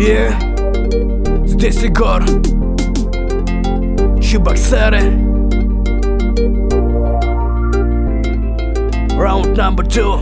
Здесь Егор, Чебоксары. Round number 2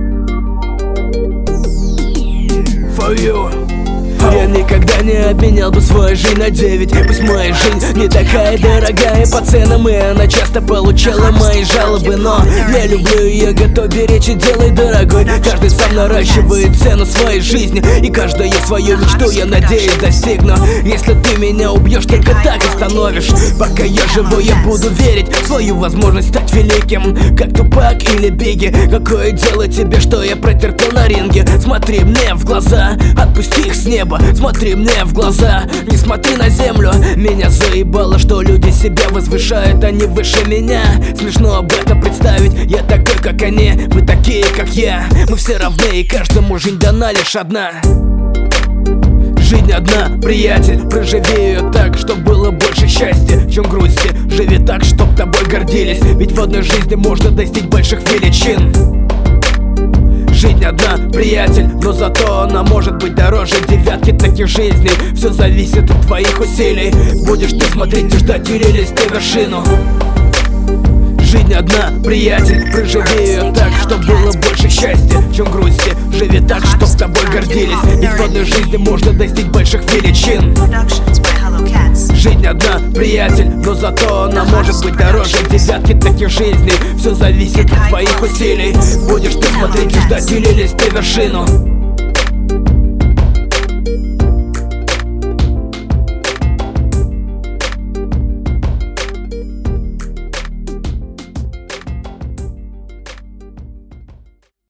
for you. Я никогда не обменял бы свою жизнь на 9. Пусть моя жизнь не такая дорогая по ценам, и она часто получала мои жалобы, но я люблю ее, готов беречь и делай дорогой. Каждый сам наращивает цену своей жизни, и каждую свою мечту, я надеюсь, достигну. Если ты меня убьешь, только так остановишь. Пока я живу, я буду верить в свою возможность стать великим, как Тупак или Бигги. Какое дело тебе, что я претерпел на ринге? Смотри мне в глаза, отпусти их с неба. Смотри мне в глаза, не смотри на землю. Меня заебало, что люди себя возвышают, они выше меня. Смешно об этом представить, я такой, как они, вы такие, как я. Мы все равны, и каждому жизнь дана лишь одна. Жизнь одна, приятель, проживи ее так, чтоб было больше счастья, чем грусти. Живи так, чтоб тобой гордились, ведь в одной жизни можно достичь больших величин. Жизнь одна, приятель, но зато она может быть дороже девятки таких жизней. Все зависит от твоих усилий. Будешь ты смотреть и ждать, или лезть на вершину. Жизнь одна, приятель, проживи ее так, чтоб было больше счастья, чем грусти. Живи так, чтоб тобой гордились, ведь в одной жизни можно достичь больших величин. Жизнь одна, приятель, но зато она может быть дороже девятки таких жизней. Все зависит от твоих усилий. Будешь ты смотреть и ждать, или лезть на вершину.